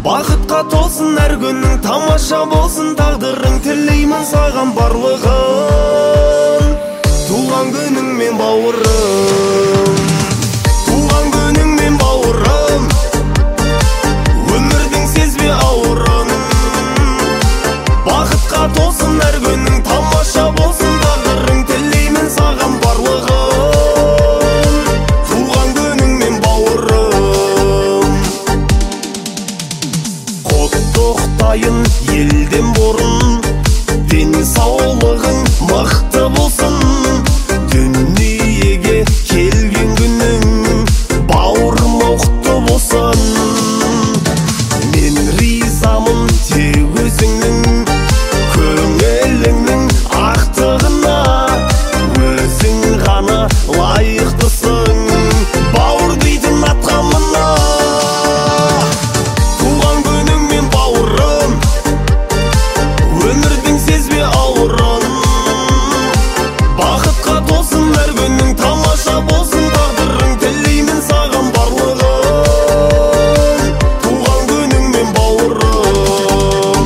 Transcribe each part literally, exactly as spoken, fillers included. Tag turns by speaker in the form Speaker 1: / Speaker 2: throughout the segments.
Speaker 1: Бақытқа толсын әр күнің, тамаша болсын тағдырың, тілеймін саған барлығын. Туған күніңмен бауырым, туған күніңмен бауырым, өмірдің сезбе ауырын. Бақытқа толсын әр күнің, тамаша болсын тағдырың, тілеймін саған барлығын. Туған күніңмен бауырым. Құттықтайын елден бұрын, денсаулығың мықты болсын. Дүниеге келген күнің бауырым құтты болсын. Мен ризамын тек өзіңнің көңіліңнің ақтығына, өзің ғана лайықтысың бауыр дейтін атқа мына. Туған күніңмен бауырым, өмірдің сезбе ауырын. Бақытқа толсын әр күнің, тамаша болсын тағдырың, тілеймін саған барлығын. Туған күніңмен бауырым.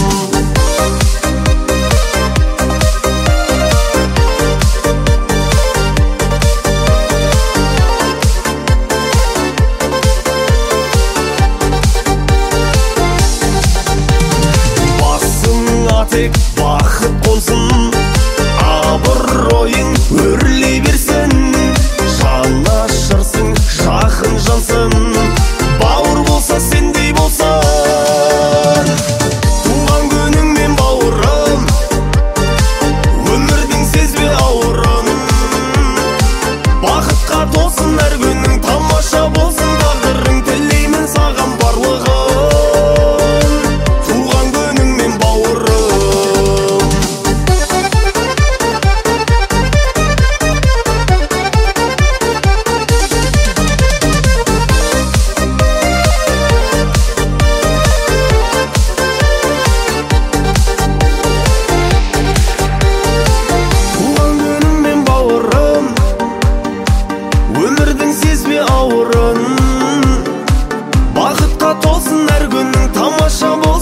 Speaker 1: Басыңа тек бақыт қонсын, абыройың өрлей берсін. Жанашырсың, жақын жансың, бауыр болса сендей болсын. Туған күніңмен бауырым, өмірдің сезбе ауырын. Бақытқа толсын әр күнің, тамаша болсын тағдырың, тілеймін саған барлығын. Туған күніңмен бауырым. Туған күніңмен бауырым, өмірдің сезбе ауырын. Бақытқа толсын әр күнің, тамаша бол